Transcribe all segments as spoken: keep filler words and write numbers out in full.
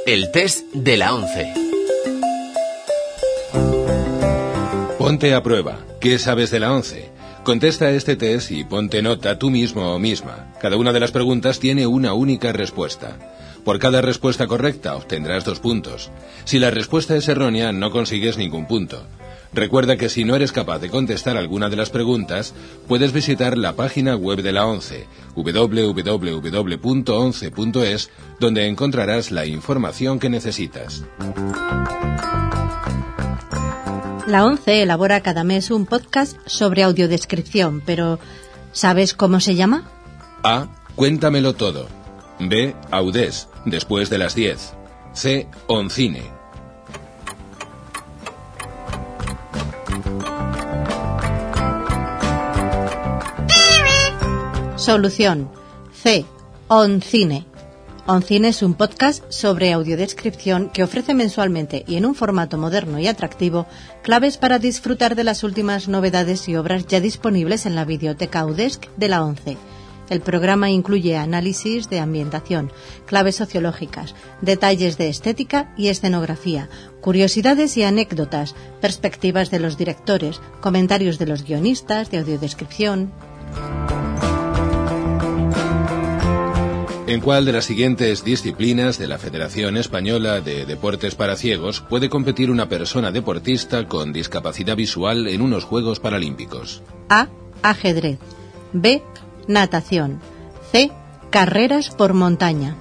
El test de la once. Ponte a prueba. ¿Qué sabes de la once? Contesta este test y ponte nota tú mismo o misma. Cada una de las preguntas tiene una única respuesta. Por cada respuesta correcta obtendrás dos puntos. Si la respuesta es errónea, no consigues ningún punto. Recuerda que si no eres capaz de contestar alguna de las preguntas, puedes visitar la página web de la ONCE, doble u doble u doble u punto once punto es, donde encontrarás la información que necesitas. La ONCE elabora cada mes un podcast sobre audiodescripción, pero ¿sabes cómo se llama? A. Cuéntamelo todo. B. Audes, después de las diez. C. Oncine. Solución. C. Oncine. Oncine es un podcast sobre audiodescripción que ofrece mensualmente y en un formato moderno y atractivo claves para disfrutar de las últimas novedades y obras ya disponibles en la Videoteca Audesc de la ONCE. El programa incluye análisis de ambientación, claves sociológicas, detalles de estética y escenografía, curiosidades y anécdotas, perspectivas de los directores, comentarios de los guionistas de audiodescripción. ¿En cuál de las siguientes disciplinas de la Federación Española de Deportes para Ciegos puede competir una persona deportista con discapacidad visual en unos Juegos Paralímpicos? A. Ajedrez. B. Natación. C. Carreras por montaña.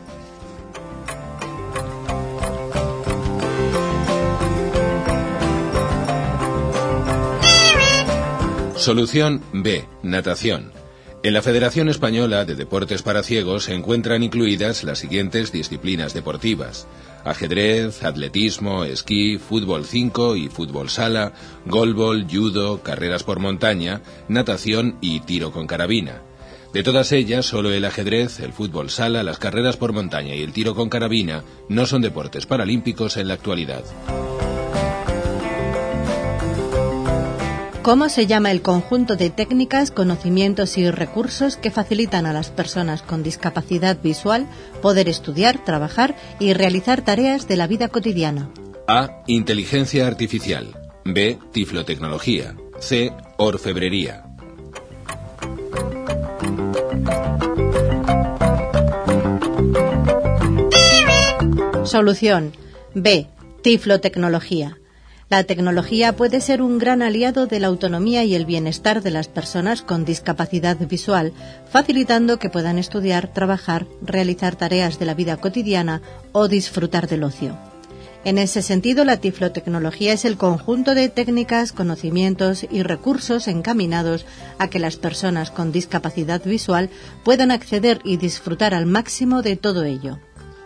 Solución B. Natación. En la Federación Española de Deportes para Ciegos se encuentran incluidas las siguientes disciplinas deportivas: ajedrez, atletismo, esquí, fútbol cinco y fútbol sala, golbol, judo, carreras por montaña, natación y tiro con carabina. De todas ellas, solo el ajedrez, el fútbol sala, las carreras por montaña y el tiro con carabina no son deportes paralímpicos en la actualidad. ¿Cómo se llama el conjunto de técnicas, conocimientos y recursos que facilitan a las personas con discapacidad visual poder estudiar, trabajar y realizar tareas de la vida cotidiana? A. Inteligencia artificial. B. Tiflotecnología. C. Orfebrería. Solución. B. Tiflotecnología. La tecnología puede ser un gran aliado de la autonomía y el bienestar de las personas con discapacidad visual, facilitando que puedan estudiar, trabajar, realizar tareas de la vida cotidiana o disfrutar del ocio. En ese sentido, la tiflotecnología es el conjunto de técnicas, conocimientos y recursos encaminados a que las personas con discapacidad visual puedan acceder y disfrutar al máximo de todo ello.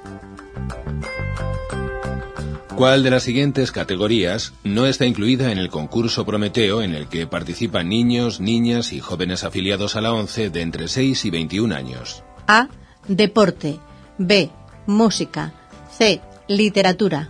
¿Cuál de las siguientes categorías no está incluida en el concurso Prometeo en el que participan niños, niñas y jóvenes afiliados a la ONCE de entre seis y veintiún años? A. Deporte. B. Música. C. Literatura.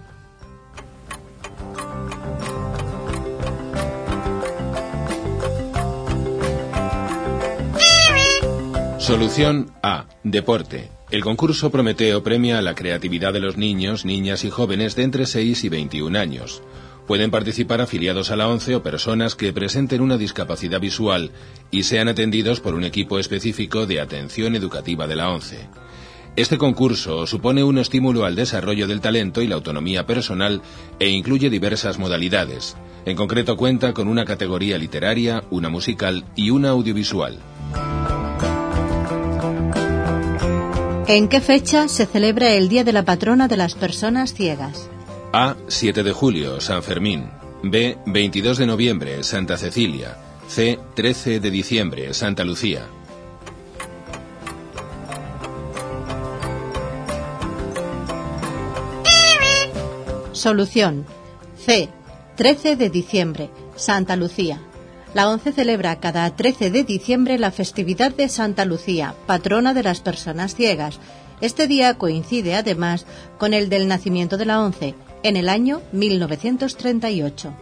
Solución A. Deporte. El concurso Prometeo premia la creatividad de los niños, niñas y jóvenes de entre seis y veintiún años. Pueden participar afiliados a la ONCE o personas que presenten una discapacidad visual y sean atendidos por un equipo específico de atención educativa de la ONCE. Este concurso supone un estímulo al desarrollo del talento y la autonomía personal e incluye diversas modalidades. En concreto cuenta con una categoría literaria, una musical y una audiovisual. ¿En qué fecha se celebra el Día de la Patrona de las Personas Ciegas? A. siete de julio, San Fermín. B. veintidós de noviembre, Santa Cecilia. C. trece de diciembre, Santa Lucía. Solución. C. trece de diciembre, Santa Lucía. La ONCE celebra cada trece de diciembre la festividad de Santa Lucía, patrona de las personas ciegas. Este día coincide además con el del nacimiento de la ONCE, en el año mil novecientos treinta y ocho.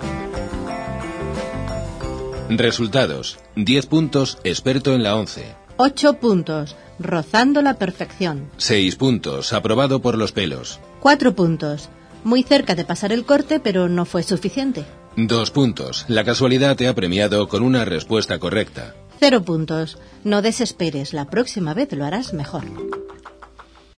Resultados. diez puntos, experto en la ONCE. ocho puntos. Rozando la perfección. seis puntos. Aprobado por los pelos. cuatro puntos. Muy cerca de pasar el corte, pero no fue suficiente. dos puntos. La casualidad te ha premiado con una respuesta correcta. cero puntos. No desesperes, la próxima vez lo harás mejor.